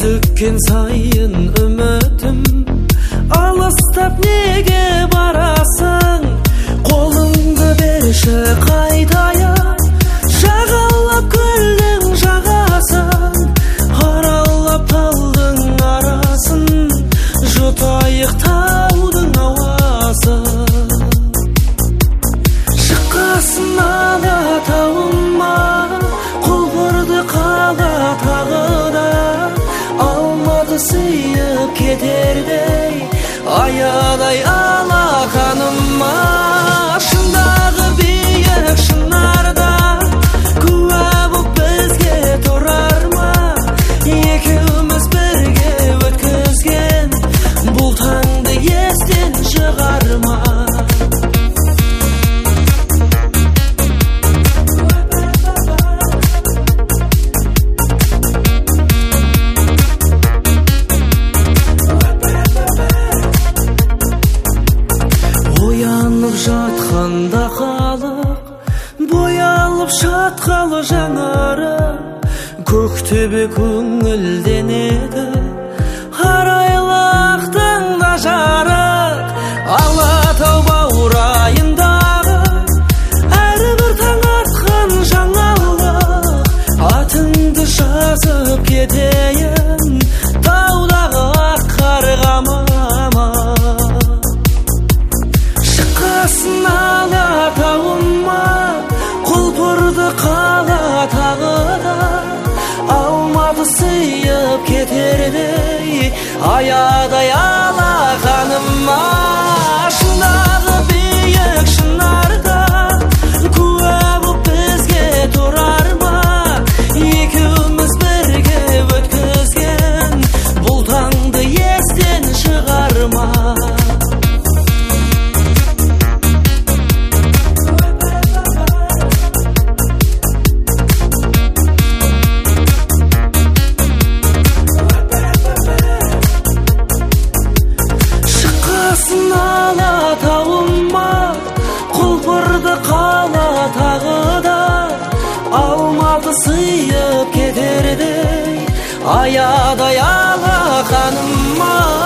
Түккен сайын үмітім, алыстап неге барасың? Қолыңды берші қайтайын, жағалап көлдің жағасын, аралап талдың арасын, жұтайық таудың ауасын. Шыққасын алатауыма, құлпырды қала тағыда, алматы сүйіп кетердей аядай алақаныма. Шындағы биік шынарда куә боп бізге тұрар ма? Екеуміз бірге өткізген бұл таңды естен шығарма. Оянып жатқанда халық, боялып шатқалы жаңарып, көктөбе көңілденеді, арайлақтың да жарық. Алатау баурайындағы әрбір таң атқан жаңалық, атыңды жазып кетейін таудағы ақ қарғамама. Шыққасын алатауыма, құлпырды қала тағыда, алматы сүйіп кетердей аядай алақаныма. Шындағы биік шынарда куә боп бізге тұрар ма? Екеуміз бірге өткізген бұл таңды естен шығарма. Алатауыма, құлпырды қала тағыда, алматы сүйып кетердей аядай алақаныма.